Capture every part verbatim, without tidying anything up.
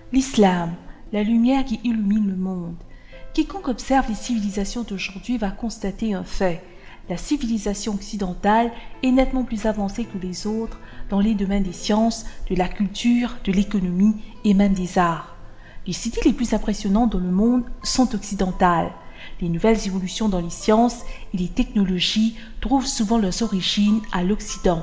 L'islam, la lumière qui illumine le monde. Quiconque observe les civilisations d'aujourd'hui va constater un fait. La civilisation occidentale est nettement plus avancée que les autres dans les domaines des sciences, de la culture, de l'économie et même des arts. Les cités les plus impressionnantes dans le monde sont occidentales. Les nouvelles évolutions dans les sciences et les technologies trouvent souvent leurs origines à l'Occident.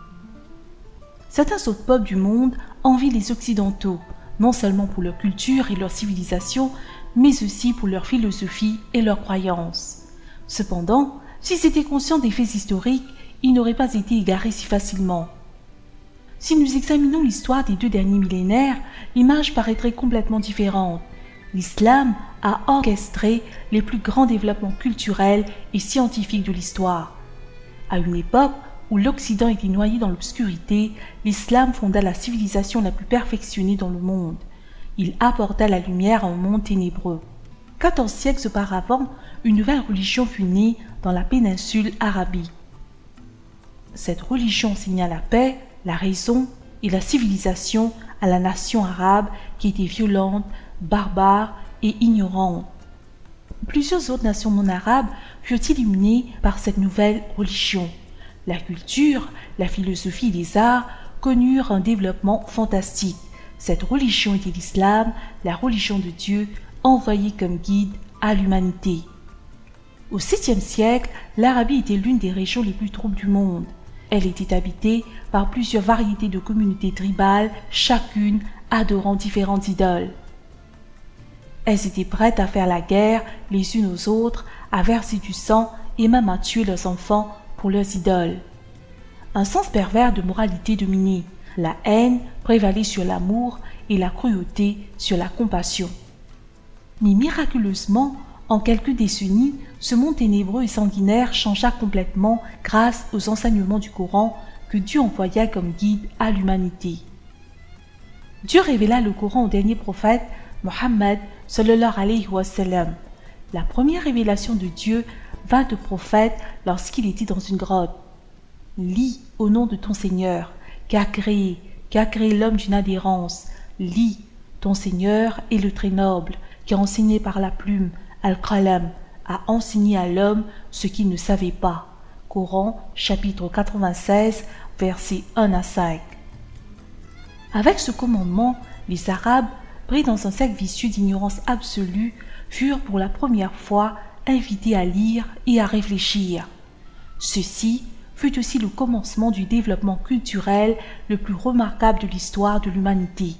Certains autres peuples du monde envient les Occidentaux, non seulement pour leur culture et leur civilisation, mais aussi pour leur philosophie et leurs croyances. Cependant, s'ils étaient conscients des faits historiques, ils n'auraient pas été égarés si facilement. Si nous examinons l'histoire des deux derniers millénaires, l'image paraîtrait complètement différente. L'islam a orchestré les plus grands développements culturels et scientifiques de l'histoire. À une époque où l'Occident était noyé dans l'obscurité, l'islam fonda la civilisation la plus perfectionnée dans le monde. Il apporta la lumière à un monde ténébreux. quatorze siècles auparavant, une nouvelle religion fut née dans la péninsule arabique. Cette religion enseigna la paix, la raison et la civilisation à la nation arabe qui était violente, barbare et ignorante. Plusieurs autres nations non arabes furent illuminées par cette nouvelle religion. La culture, la philosophie et les arts connurent un développement fantastique. Cette religion était l'islam, la religion de Dieu, envoyée comme guide à l'humanité. Au septième siècle, l'Arabie était l'une des régions les plus troubles du monde. Elle était habitée par plusieurs variétés de communautés tribales, chacune adorant différentes idoles. Elles étaient prêtes à faire la guerre les unes aux autres, à verser du sang et même à tuer leurs enfants pour leurs idoles. Un sens pervers de moralité dominait. La haine prévalait sur l'amour et la cruauté sur la compassion. Mais miraculeusement, en quelques décennies, ce monde ténébreux et sanguinaire changea complètement grâce aux enseignements du Coran que Dieu envoya comme guide à l'humanité. Dieu révéla le Coran au dernier prophète, Mohammed sallallahu alayhi wa sallam. La première révélation de Dieu vint au prophète lorsqu'il était dans une grotte. Lis au nom de ton Seigneur, qui a créé, qui a créé l'homme d'une adhérence. Lis, ton Seigneur est le très noble, qui a enseigné par la plume, Al-Qalam, a enseigné à l'homme ce qu'il ne savait pas. Coran, chapitre quatre-vingt-seize, versets un à cinq. Avec ce commandement, les Arabes, pris dans un cercle vicieux d'ignorance absolue, furent pour la première fois invités à lire et à réfléchir. Ceci fut aussi le commencement du développement culturel le plus remarquable de l'histoire de l'humanité.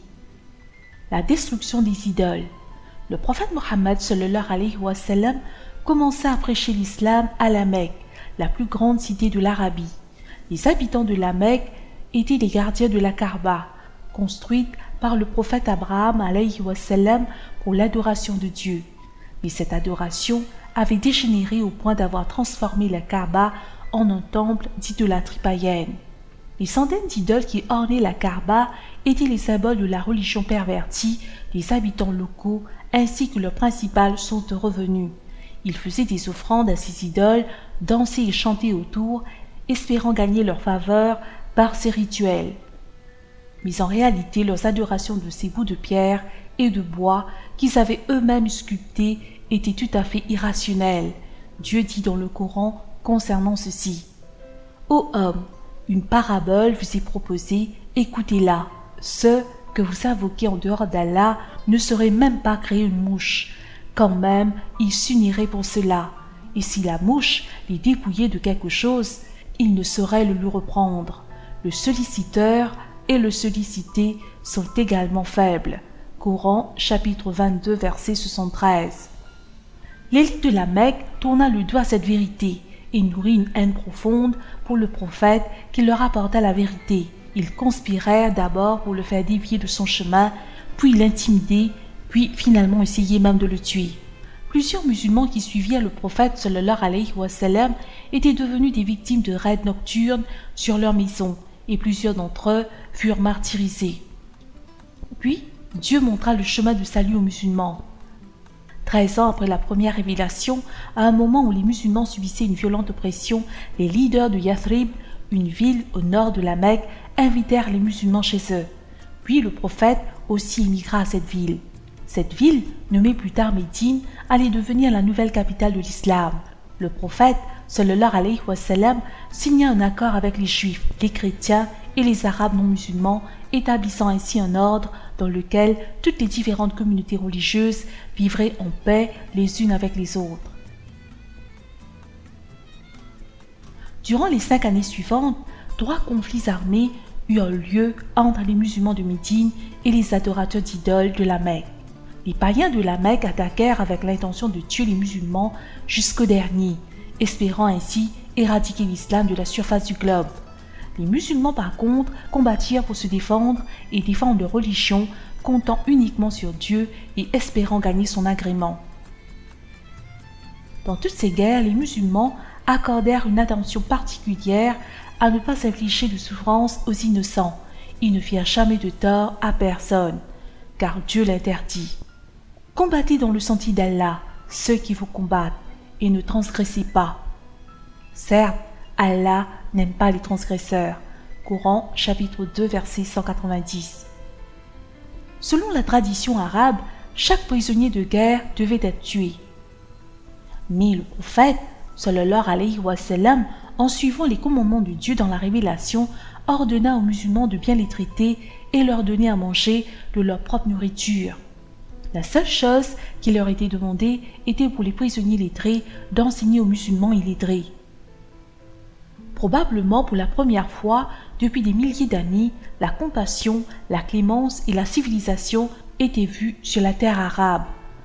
La destruction des idoles. Le prophète Mohammed sallallahu alayhi wa sallam commença à prêcher l'islam à la Mecque, la plus grande cité de l'Arabie. Les habitants de la Mecque étaient les gardiens de la Kaaba, construite par le prophète Abraham alayhi wa sallam pour l'adoration de Dieu. Mais cette adoration avait dégénéré au point d'avoir transformé la Kaaba en un temple d'idolâtrie païenne. Les centaines d'idoles qui ornaient la Kaaba étaient les symboles de la religion pervertie des habitants locaux ainsi que leurs principales sources de revenus. Ils faisaient des offrandes à ces idoles, dansaient et chantaient autour, espérant gagner leur faveur par ces rituels. Mais en réalité, leurs adorations de ces bouts de pierre et de bois qu'ils avaient eux-mêmes sculptés étaient tout à fait irrationnelles. Dieu dit dans le Coran concernant ceci: « Ô homme, une parabole vous est proposée, écoutez-la. Ceux que vous invoquez en dehors d'Allah ne sauraient même pas créer une mouche. Quand même, ils s'uniraient pour cela. Et si la mouche les dépouillait de quelque chose, ils ne sauraient le lui reprendre. Le solliciteur et le sollicité sont également faibles. » Coran, chapitre vingt-deux, verset soixante-treize. L'élite de la Mecque tourna le dos à cette vérité et nourrit une haine profonde pour le prophète qui leur apporta la vérité. Ils conspirèrent d'abord pour le faire dévier de son chemin, puis l'intimider, puis finalement essayer même de le tuer. Plusieurs musulmans qui suivirent le prophète sallallahu alayhi wa sallam étaient devenus des victimes de raids nocturnes sur leurs maisons, et plusieurs d'entre eux furent martyrisés. Puis, Dieu montra le chemin du salut aux musulmans. Treize ans après la première révélation, à un moment où les musulmans subissaient une violente oppression, les leaders de Yathrib, une ville au nord de la Mecque, invitèrent les musulmans chez eux. Puis le prophète aussi émigra à cette ville. Cette ville, nommée plus tard Médine, allait devenir la nouvelle capitale de l'islam. Le prophète, sallallahu alayhi wa sallam, signa un accord avec les juifs, les chrétiens et les arabes non musulmans, établissant ainsi un ordre dans lequel toutes les différentes communautés religieuses vivraient en paix les unes avec les autres. Durant les cinq années suivantes, trois conflits armés eurent lieu entre les musulmans de Médine et les adorateurs d'idoles de la Mecque. Les païens de la Mecque attaquèrent avec l'intention de tuer les musulmans jusqu'au dernier, espérant ainsi éradiquer l'islam de la surface du globe. Les musulmans par contre combattirent pour se défendre et défendre leur religion, comptant uniquement sur Dieu et espérant gagner son agrément. Dans toutes ces guerres, les musulmans accordèrent une attention particulière à ne pas infliger de souffrance aux innocents. Ils ne firent jamais de tort à personne, car Dieu l'interdit. Combattez dans le sentier d'Allah ceux qui vous combattent et ne transgressez pas. Certes, Allah n'aime pas les transgresseurs. Coran, chapitre deux, verset cent quatre-vingt-dix. Selon la tradition arabe, chaque prisonnier de guerre devait être tué. Mais le prophète, sallallahu alayhi wa sallam, en suivant les commandements de Dieu dans la révélation, ordonna aux musulmans de bien les traiter et leur donner à manger de leur propre nourriture. La seule chose qui leur était demandée était pour les prisonniers lettrés d'enseigner aux musulmans illettrés. Probablement pour la première fois depuis des milliers d'années, la compassion, la clémence et la civilisation étaient vues sur la terre arabe.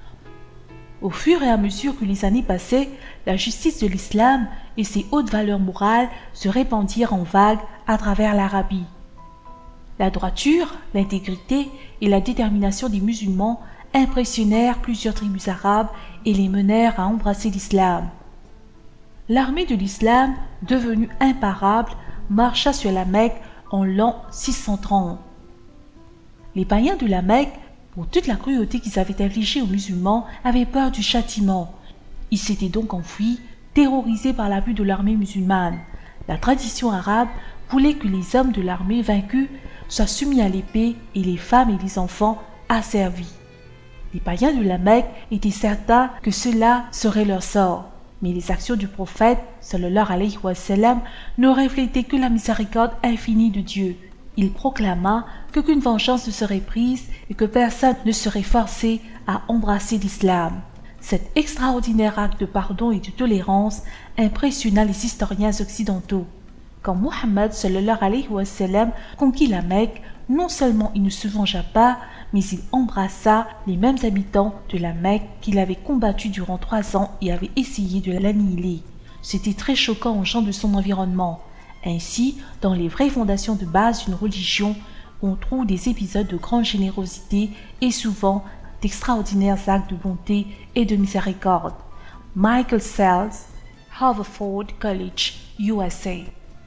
Au fur et à mesure que les années passaient, la justice de l'islam et ses hautes valeurs morales se répandirent en vagues à travers l'Arabie. La droiture, l'intégrité et la détermination des musulmans impressionnèrent plusieurs tribus arabes et les menèrent à embrasser l'islam. L'armée de l'islam, devenue imparable, marcha sur la Mecque en l'an six cent trente. Les païens de la Mecque, pour toute la cruauté qu'ils avaient infligée aux musulmans, avaient peur du châtiment. Ils s'étaient donc enfuis, terrorisés par la vue de l'armée musulmane. La tradition arabe voulait que les hommes de l'armée vaincue soient soumis à l'épée et les femmes et les enfants asservis. Les païens de la Mecque étaient certains que cela serait leur sort. Mais les actions du prophète, sallallahu alayhi wa sallam, ne reflétaient que la miséricorde infinie de Dieu. Il proclama qu'aucune vengeance ne serait prise et que personne ne serait forcé à embrasser l'islam. Cet extraordinaire acte de pardon et de tolérance impressionna les historiens occidentaux. Quand Muhammad sallallahu alayhi wa sallam conquit la Mecque, non seulement il ne se vengea pas, mais il embrassa les mêmes habitants de la Mecque qu'il avait combattus durant trois ans et avait essayé de l'annihiler. C'était très choquant aux gens de son environnement. Ainsi, dans les vraies fondations de base d'une religion, on trouve des épisodes de grande générosité et souvent d'extraordinaires actes de bonté et de miséricorde. Michael Sells, Haverford College, U S A.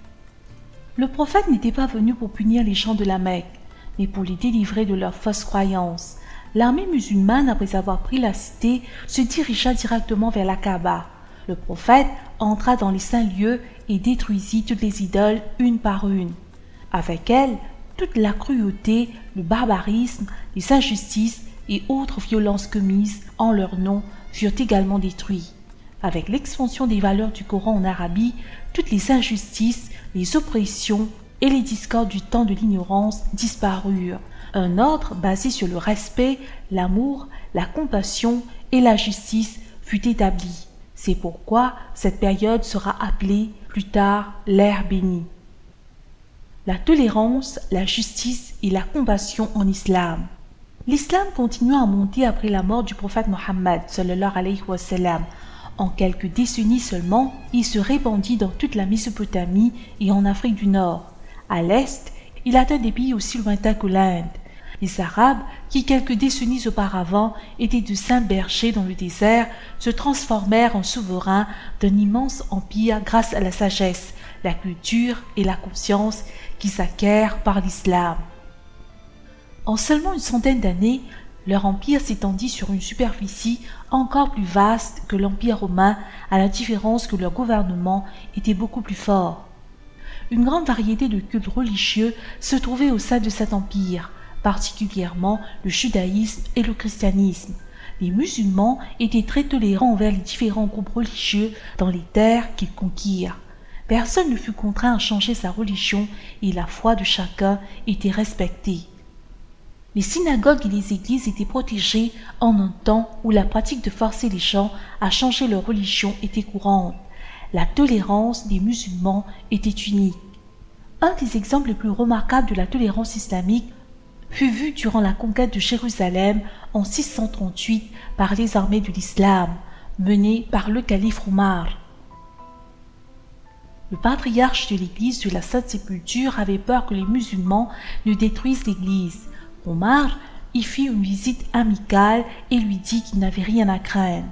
Le prophète n'était pas venu pour punir les gens de la Mecque, mais pour les délivrer de leurs fausses croyances. L'armée musulmane, après avoir pris la cité, se dirigea directement vers la Kaaba. Le prophète entra dans les saints lieux et détruisit toutes les idoles une par une. Avec elles, toute la cruauté, le barbarisme, les injustices et autres violences commises en leur nom furent également détruits. Avec l'expansion des valeurs du Coran en Arabie, toutes les injustices, les oppressions et les discordes du temps de l'ignorance disparurent. Un ordre basé sur le respect, l'amour, la compassion et la justice fut établi. C'est pourquoi cette période sera appelée plus tard l'ère bénie. La tolérance, la justice et la compassion en islam. L'islam continua à monter après la mort du prophète Mohammed sallallahu alayhi wa sallam. En quelques décennies seulement, il se répandit dans toute la Mésopotamie et en Afrique du Nord. À l'est, il atteint des pays aussi lointains que l'Inde. Les Arabes, qui quelques décennies auparavant étaient de simples bergers dans le désert, se transformèrent en souverains d'un immense empire grâce à la sagesse, la culture et la conscience qu'ils acquièrent par l'islam. En seulement une centaine d'années, leur empire s'étendit sur une superficie encore plus vaste que l'empire romain, à la différence que leur gouvernement était beaucoup plus fort. Une grande variété de cultes religieux se trouvait au sein de cet empire, particulièrement le judaïsme et le christianisme. Les musulmans étaient très tolérants envers les différents groupes religieux dans les terres qu'ils conquirent. Personne ne fut contraint à changer sa religion et la foi de chacun était respectée. Les synagogues et les églises étaient protégées en un temps où la pratique de forcer les gens à changer leur religion était courante. La tolérance des musulmans était unique. Un des exemples les plus remarquables de la tolérance islamique fut vu durant la conquête de Jérusalem en six cent trente-huit par les armées de l'islam, menées par le calife Omar. Le patriarche de l'église de la Sainte Sépulture avait peur que les musulmans ne détruisent l'église. Omar y fit une visite amicale et lui dit qu'il n'avait rien à craindre.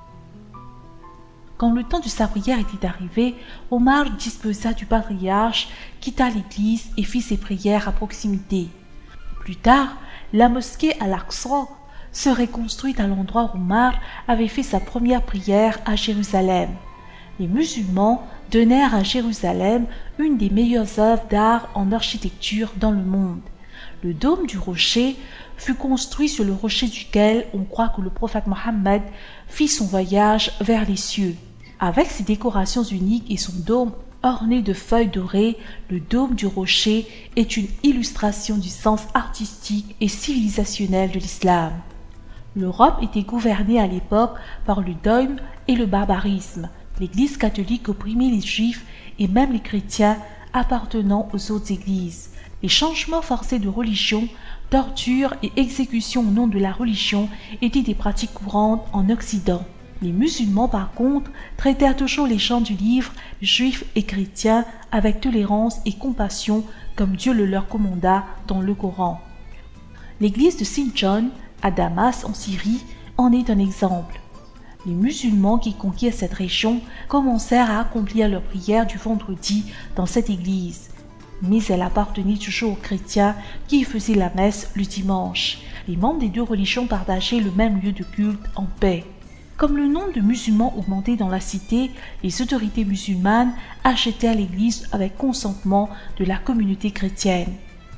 Quand le temps de sa prière était arrivé, Omar disposa du patriarche, quitta l'église et fit ses prières à proximité. Plus tard, la mosquée Al-Aqsa serait construite à l'endroit où Omar avait fait sa première prière à Jérusalem. Les musulmans donnèrent à Jérusalem une des meilleures œuvres d'art en architecture dans le monde. Le dôme du rocher fut construit sur le rocher duquel on croit que le prophète Mohammed fit son voyage vers les cieux. Avec ses décorations uniques et son dôme orné de feuilles dorées, le dôme du rocher est une illustration du sens artistique et civilisationnel de l'islam. L'Europe était gouvernée à l'époque par le dogme et le barbarisme. L'Église catholique opprimait les Juifs et même les chrétiens appartenant aux autres églises. Les changements forcés de religion, torture et exécution au nom de la religion étaient des pratiques courantes en Occident. Les musulmans, par contre, traitèrent toujours les gens du livre, juifs et chrétiens, avec tolérance et compassion, comme Dieu le leur commanda dans le Coran. L'église de Saint John, à Damas, en Syrie, en est un exemple. Les musulmans qui conquirent cette région commencèrent à accomplir leurs prières du vendredi dans cette église, mais elle appartenait toujours aux chrétiens qui y faisaient la messe le dimanche. Les membres des deux religions partageaient le même lieu de culte en paix. Comme le nombre de musulmans augmentait dans la cité, les autorités musulmanes achetèrent l'église avec consentement de la communauté chrétienne.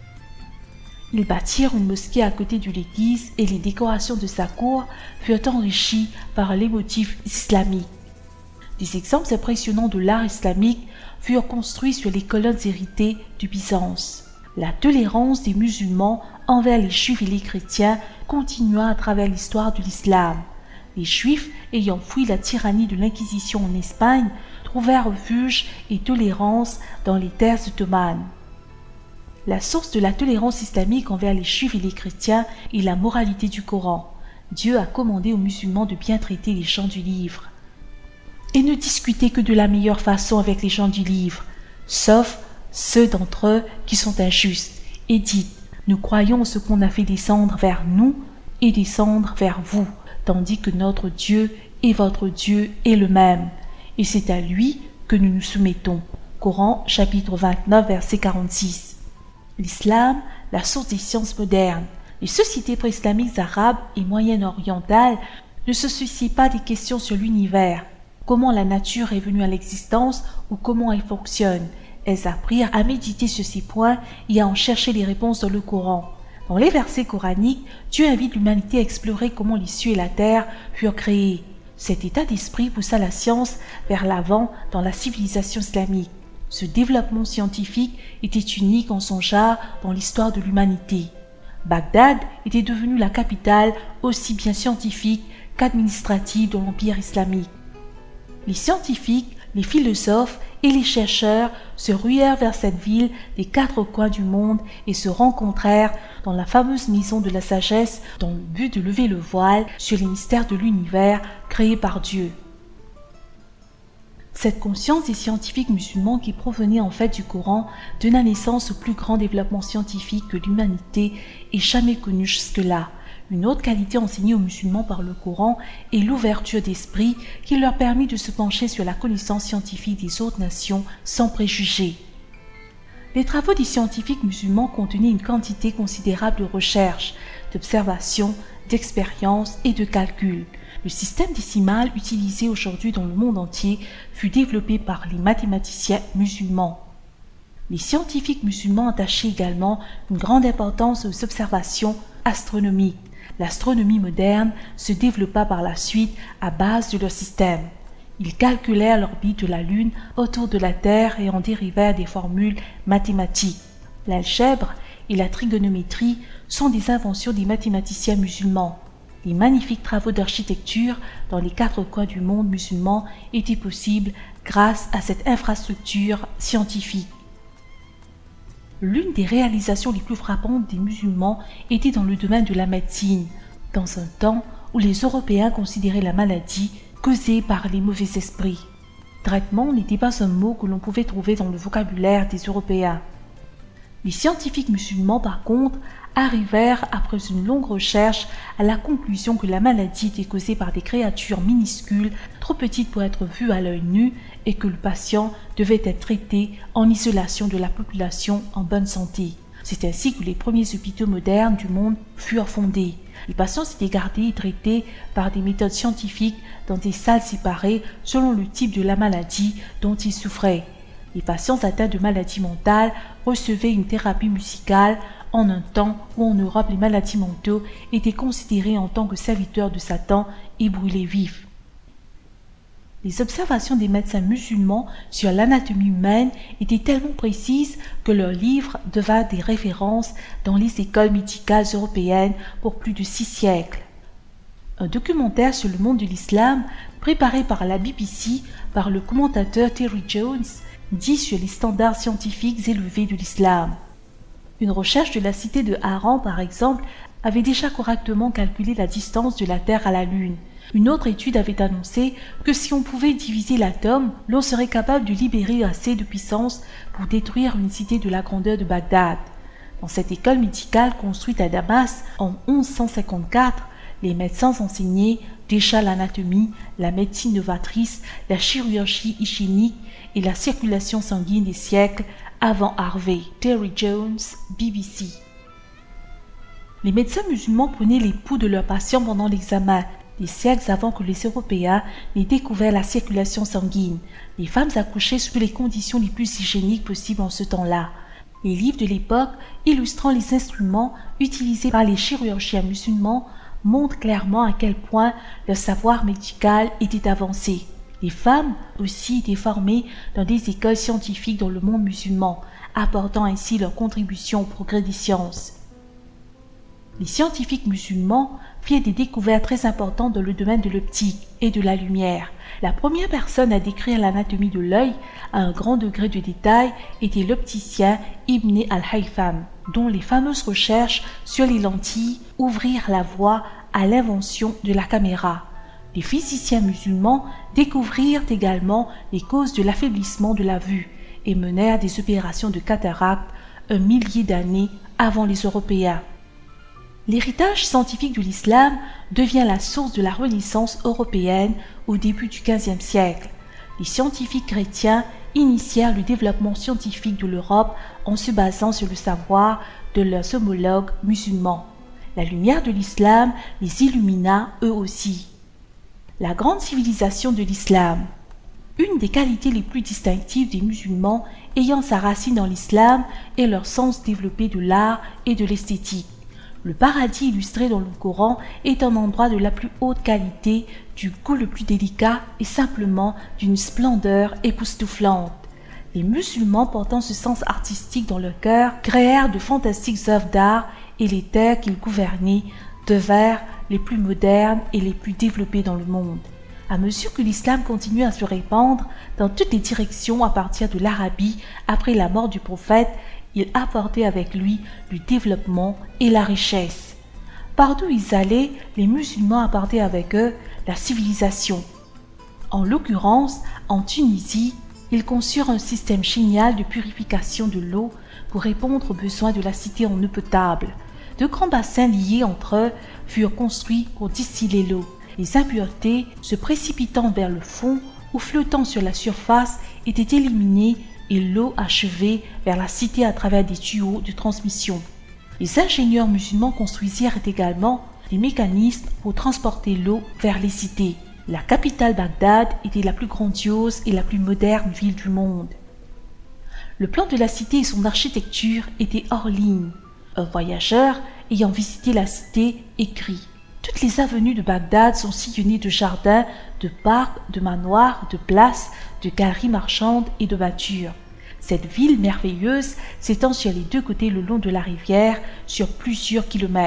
Ils bâtirent une mosquée à côté de l'église et les décorations de sa cour furent enrichies par les motifs islamiques. Des exemples impressionnants de l'art islamique furent construits sur les colonnes héritées du Byzance. La tolérance des musulmans envers les juifs et les chrétiens continua à travers l'histoire de l'islam. Les Juifs, ayant fui la tyrannie de l'Inquisition en Espagne, trouvèrent refuge et tolérance dans les terres ottomanes. La source de la tolérance islamique envers les Juifs et les chrétiens est la moralité du Coran. Dieu a commandé aux musulmans de bien traiter les gens du livre. Et ne discutez que de la meilleure façon avec les gens du livre, sauf ceux d'entre eux qui sont injustes, et dites, nous croyons en ce qu'on a fait descendre vers nous et descendre vers vous, tandis que notre Dieu et votre Dieu est le même, et c'est à lui que nous nous soumettons. Coran, chapitre vingt-neuf, verset quarante-six. L'islam, la source des sciences modernes. Les sociétés pré-islamiques arabes et moyen-orientales ne se soucient pas des questions sur l'univers, comment la nature est venue à l'existence ou comment elle fonctionne. Elles apprirent à méditer sur ces points et à en chercher les réponses dans le Coran. Dans les versets coraniques, Dieu invite l'humanité à explorer comment les cieux et la terre furent créés. Cet état d'esprit poussa la science vers l'avant dans la civilisation islamique. Ce développement scientifique était unique en son genre dans l'histoire de l'humanité. Bagdad était devenue la capitale aussi bien scientifique qu'administrative de l'empire islamique. Les scientifiques, les philosophes et les chercheurs se ruèrent vers cette ville des quatre coins du monde et se rencontrèrent dans la fameuse maison de la sagesse dans le but de lever le voile sur les mystères de l'univers créés par Dieu. Cette conscience des scientifiques musulmans qui provenait en fait du Coran donna naissance au plus grand développement scientifique que l'humanité ait jamais connu jusque-là. Une autre qualité enseignée aux musulmans par le Coran est l'ouverture d'esprit qui leur permit de se pencher sur la connaissance scientifique des autres nations sans préjugés. Les travaux des scientifiques musulmans contenaient une quantité considérable de recherches, d'observations, d'expériences et de calculs. Le système décimal utilisé aujourd'hui dans le monde entier fut développé par les mathématiciens musulmans. Les scientifiques musulmans attachaient également une grande importance aux observations astronomiques. L'astronomie moderne se développa par la suite à base de leur système. Ils calculèrent l'orbite de la Lune autour de la Terre et en dérivèrent des formules mathématiques. L'algèbre et la trigonométrie sont des inventions des mathématiciens musulmans. Les magnifiques travaux d'architecture dans les quatre coins du monde musulman étaient possibles grâce à cette infrastructure scientifique. L'une des réalisations les plus frappantes des musulmans était dans le domaine de la médecine, dans un temps où les Européens considéraient la maladie causée par les mauvais esprits. Traitement n'était pas un mot que l'on pouvait trouver dans le vocabulaire des Européens. Les scientifiques musulmans, par contre, arrivèrent, après une longue recherche, à la conclusion que la maladie était causée par des créatures minuscules, trop petites pour être vues à l'œil nu, et que le patient devait être traité en isolation de la population en bonne santé. C'est ainsi que les premiers hôpitaux modernes du monde furent fondés. Les patients étaient gardés et traités par des méthodes scientifiques dans des salles séparées selon le type de la maladie dont ils souffraient. Les patients atteints de maladies mentales recevaient une thérapie musicale en un temps où en Europe les maladies mentaux étaient considérées en tant que serviteurs de Satan et brûlés vifs. Les observations des médecins musulmans sur l'anatomie humaine étaient tellement précises que leurs livres devinrent des références dans les écoles médicales européennes pour plus de six siècles. Un documentaire sur le monde de l'islam, préparé par la B B C par le commentateur Terry Jones, dit sur les standards scientifiques élevés de l'islam. Une recherche de la cité de Haran, par exemple, avait déjà correctement calculé la distance de la Terre à la Lune. Une autre étude avait annoncé que si on pouvait diviser l'atome, l'on serait capable de libérer assez de puissance pour détruire une cité de la grandeur de Bagdad. Dans cette école médicale construite à Damas en mille cent cinquante-quatre, les médecins enseignaient déjà l'anatomie, la médecine novatrice, la chirurgie hygiénique et la circulation sanguine des siècles avant Harvey. Terry Jones, B B C. Les médecins musulmans prenaient les pouls de leurs patients pendant l'examen, des siècles avant que les Européens n'aient découvert la circulation sanguine. Les femmes accouchaient sous les conditions les plus hygiéniques possibles en ce temps-là. Les livres de l'époque, illustrant les instruments utilisés par les chirurgiens musulmans, montrent clairement à quel point leur savoir médical était avancé. Les femmes aussi étaient formées dans des écoles scientifiques dans le monde musulman, apportant ainsi leur contribution au progrès des sciences. Les scientifiques musulmans firent des découvertes très importantes dans le domaine de l'optique et de la lumière. La première personne à décrire l'anatomie de l'œil à un grand degré de détail était l'opticien Ibn al-Haytham, dont les fameuses recherches sur les lentilles ouvrirent la voie à l'invention de la caméra. Les physiciens musulmans découvrirent également les causes de l'affaiblissement de la vue et menèrent des opérations de cataracte un millier d'années avant les Européens. L'héritage scientifique de l'islam devient la source de la Renaissance européenne au début du quinzième siècle. Les scientifiques chrétiens initièrent le développement scientifique de l'Europe en se basant sur le savoir de leurs homologues musulmans. La lumière de l'islam les illumina eux aussi. La grande civilisation de l'islam. Une des qualités les plus distinctives des musulmans ayant sa racine dans l'islam est leur sens développé de l'art et de l'esthétique. Le paradis illustré dans le Coran est un endroit de la plus haute qualité, du goût le plus délicat et simplement d'une splendeur époustouflante. Les musulmans portant ce sens artistique dans leur cœur créèrent de fantastiques œuvres d'art et les terres qu'ils gouvernaient devinrent les plus modernes et les plus développées dans le monde. À mesure que l'islam continue à se répandre dans toutes les directions à partir de l'Arabie après la mort du prophète, il apportait avec lui le développement et la richesse. Partout où ils allaient, les musulmans apportaient avec eux la civilisation. En l'occurrence, en Tunisie, ils conçurent un système génial de purification de l'eau pour répondre aux besoins de la cité en eau potable. De grands bassins liés entre eux furent construits pour distiller l'eau. Les impuretés, se précipitant vers le fond ou flottant sur la surface, étaient éliminées et l'eau achevée vers la cité à travers des tuyaux de transmission. Les ingénieurs musulmans construisirent également des mécanismes pour transporter l'eau vers les cités. La capitale Bagdad était la plus grandiose et la plus moderne ville du monde. Le plan de la cité et son architecture étaient hors ligne. Un voyageur ayant visité la cité écrit « Toutes les avenues de Bagdad sont sillonnées de jardins, de parcs, de manoirs, de places, de galeries marchandes et de voitures. Cette ville merveilleuse s'étend sur les deux côtés le long de la rivière sur plusieurs kilomètres. »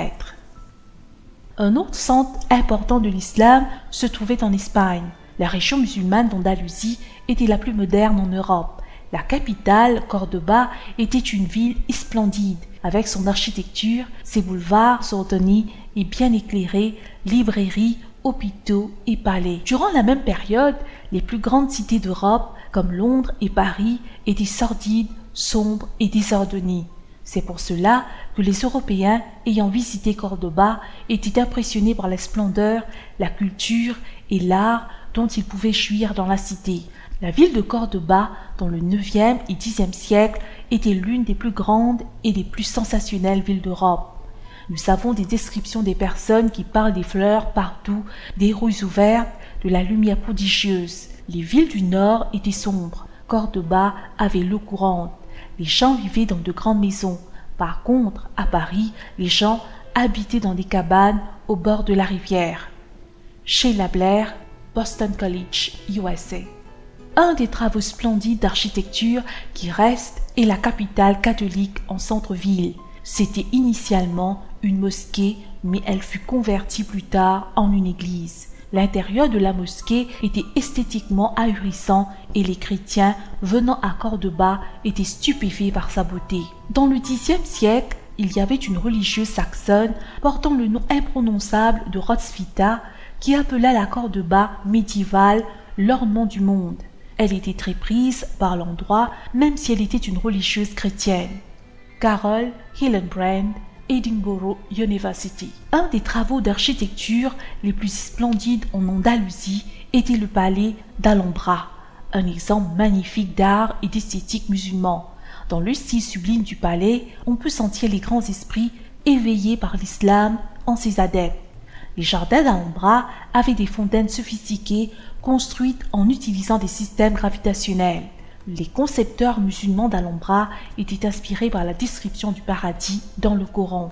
Un autre centre important de l'islam se trouvait en Espagne. La région musulmane d'Andalousie était la plus moderne en Europe. La capitale, Cordoba, était une ville splendide, avec son architecture, ses boulevards ordonnés et bien éclairés, librairies, hôpitaux et palais. Durant la même période, les plus grandes cités d'Europe, comme Londres et Paris, étaient sordides, sombres et désordonnées. C'est pour cela que les Européens, ayant visité Cordoba, étaient impressionnés par la splendeur, la culture et l'art dont ils pouvaient jouir dans la cité. La ville de Cordoba, dans le neuvième et dixième siècle, était l'une des plus grandes et des plus sensationnelles villes d'Europe. Nous avons des descriptions des personnes qui parlent des fleurs partout, des rues ouvertes, de la lumière prodigieuse. Les villes du nord étaient sombres. Cordoba avait l'eau courante. Les gens vivaient dans de grandes maisons. Par contre, à Paris, les gens habitaient dans des cabanes au bord de la rivière. Sheila Blair, Boston College, U S A. Un des travaux splendides d'architecture qui reste est la capitale catholique en centre-ville. C'était initialement une mosquée, mais elle fut convertie plus tard en une église. L'intérieur de la mosquée était esthétiquement ahurissant et les chrétiens venant à Cordoba étaient stupéfaits par sa beauté. Dans le dixième siècle, il y avait une religieuse saxonne portant le nom imprononçable de Roswitha qui appela la Cordoba médiévale l'ornement du monde. Elle était très prise par l'endroit, même si elle était une religieuse chrétienne. Carol Hillenbrand, Edinburgh University. Un des travaux d'architecture les plus splendides en Andalousie était le palais d'Alhambra, un exemple magnifique d'art et d'esthétique musulman. Dans le style sublime du palais, on peut sentir les grands esprits éveillés par l'islam en ses adeptes. Les jardins d'Alhambra avaient des fontaines sophistiquées construites en utilisant des systèmes gravitationnels. Les concepteurs musulmans d'Alhambra étaient inspirés par la description du paradis dans le Coran.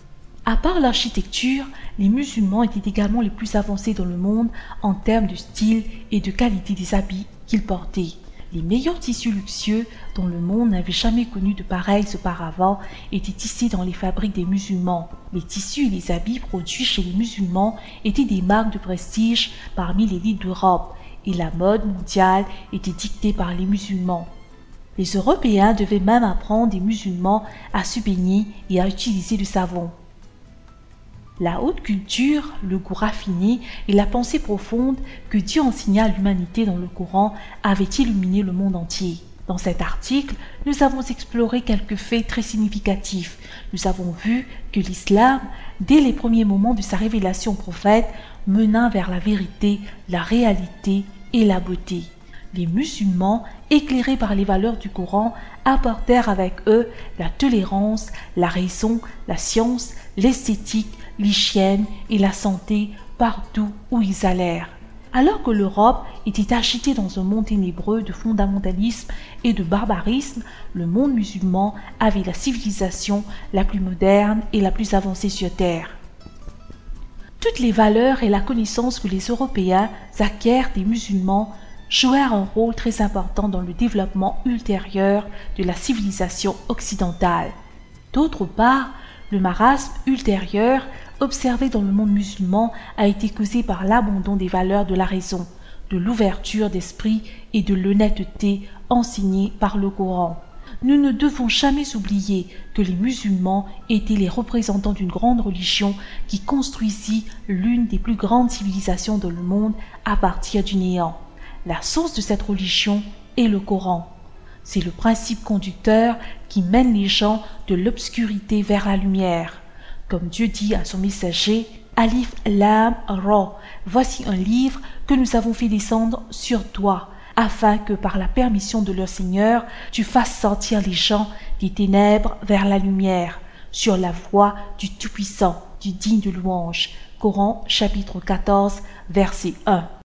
À part l'architecture, les musulmans étaient également les plus avancés dans le monde en termes de style et de qualité des habits qu'ils portaient. Les meilleurs tissus luxueux dont le monde n'avait jamais connu de pareils auparavant étaient tissés dans les fabriques des musulmans. Les tissus et les habits produits chez les musulmans étaient des marques de prestige parmi l'élite d'Europe, et la mode mondiale était dictée par les musulmans. Les Européens devaient même apprendre des musulmans à se baigner et à utiliser le savon. La haute culture, le goût raffiné et la pensée profonde que Dieu enseigna à l'humanité dans le Coran avaient illuminé le monde entier. Dans cet article, nous avons exploré quelques faits très significatifs. Nous avons vu que l'islam, dès les premiers moments de sa révélation au prophète, mena vers la vérité, la réalité et la beauté. Les musulmans, éclairés par les valeurs du Coran, apportèrent avec eux la tolérance, la raison, la science, l'esthétique, l'hygiène et la santé partout où ils allèrent. Alors que l'Europe était agitée dans un monde ténébreux de fondamentalisme et de barbarisme, le monde musulman avait la civilisation la plus moderne et la plus avancée sur Terre. Toutes les valeurs et la connaissance que les Européens acquièrent des musulmans jouèrent un rôle très important dans le développement ultérieur de la civilisation occidentale. D'autre part, le marasme ultérieur observé dans le monde musulman a été causé par l'abandon des valeurs de la raison, de l'ouverture d'esprit et de l'honnêteté enseignées par le Coran. Nous ne devons jamais oublier que les musulmans étaient les représentants d'une grande religion qui construisit l'une des plus grandes civilisations dans le monde à partir du néant. La source de cette religion est le Coran. C'est le principe conducteur qui mène les gens de l'obscurité vers la lumière. Comme Dieu dit à son messager, Alif Lam Ra, voici un livre que nous avons fait descendre sur toi, afin que par la permission de leur Seigneur, tu fasses sortir les gens des ténèbres vers la lumière, sur la voie du Tout-Puissant, du digne de louange. Coran chapitre quatorze, verset un.